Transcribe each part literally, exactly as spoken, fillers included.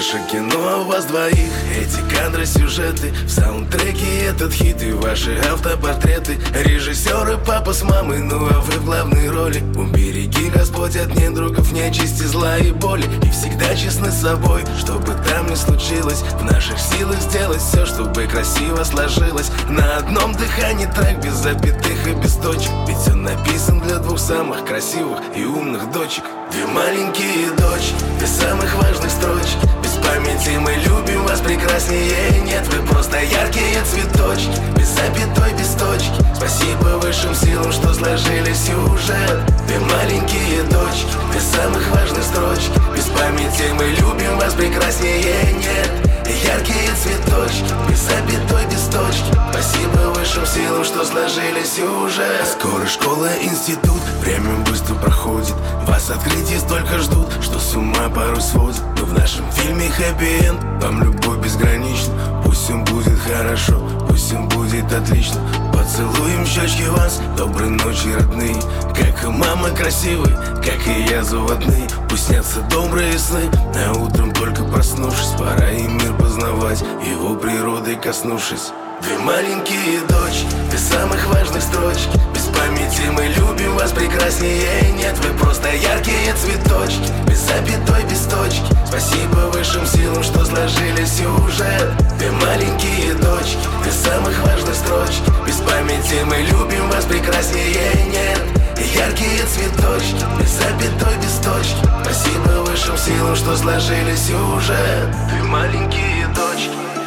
наше кино о вас двоих. Эти кадры, сюжеты, в саундтреке этот хит и ваши автопортреты. Режиссеры, папа с мамой, ну а вы в главной роли. Убереги, Господь, от недругов, нечисти, зла и боли. И всегда честны с собой, что бы там ни случилось. В наших силах сделать все, чтобы красиво сложилось. На одном дыхании трек без запятых и без точек. Ведь он написан для двух самых красивых и умных дочек. Две маленькие дочки, без самых важных строчек. Без памяти мы любим вас, прекраснее нет. Вы просто яркие цветочки, без запятой, без точки. Спасибо высшим силам, что сложили сюжет. Две маленькие дочки, без самых важных строчек. Без памяти мы любим вас, прекраснее нет. Яркие цветочки, без запятой, без точки. Спасибо высшим силам, что сложили сюжет. Скоро школа, институт, время быстро проходит. Вас открытий столько ждут, что с ума порой сводит. Но в нашем фильме хэппи-энд, вам любовь безгранична. Пусть им будет хорошо, пусть им будет отлично. Поцелуем щечки вас, доброй ночи, родные. Как и мама красивый, как и я заводные. Пусть снятся добрые сны, а утром только проснувшись, пора и мир познавать, его природой коснувшись. Две маленькие дочки, без самых важных строчек. Без памяти мы любим вас, прекраснее нет. Вы просто яркие цветочки, без запятой, без точки. Спасибо высшим силам, что сложили сюжет. Две маленькие дочки, без самых важных строчек. Без памяти мы любим вас, прекраснее нет. Яркие цветочки, без запятой, без точки. Спасибо высшим силам, что сложили сюжет. Две маленькие дочки.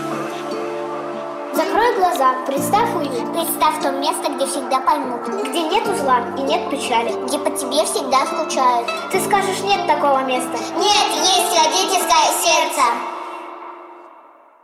Закрой глаза, представь уют. Представь то место, где всегда поймут. Где нет зла и нет печали. Где по тебе всегда скучают. Ты скажешь, нет такого места. Нет, есть родительское сердце.